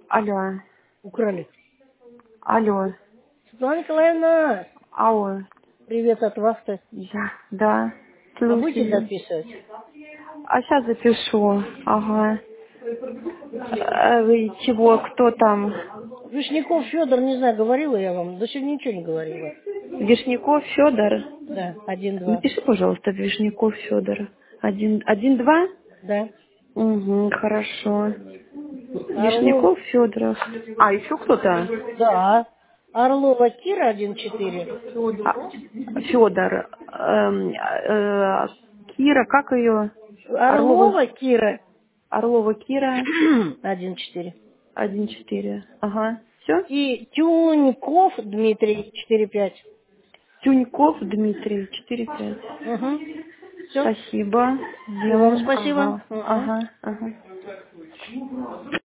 Алло. Украли. Алло. Светлана Николаевна, Алло. привет от вас-то. Да. А будете Слушаю. записывать? А сейчас запишу. Ага. Вы чего? Кто там? Вишняков Федор, не знаю, говорила я вам, до сегодня ничего не говорила. Вишняков Федор. Да, 1-2. Напиши, пожалуйста, Вишняков Федор. Один-два? Да. Угу, хорошо. Орлов, Вишняков Федоров. А, еще кто-то? да. Орлова Кира 1-4. Федор. Кира, как ее? Орлова Кира Орлова Кира. 1-4. 1-4. Ага. Все? И Тюньков Дмитрий 4-5. Тюньков Дмитрий, 4-5. Угу. Все. Спасибо. И вам Сделаем. спасибо. Ага. Угу. Ага. Ага.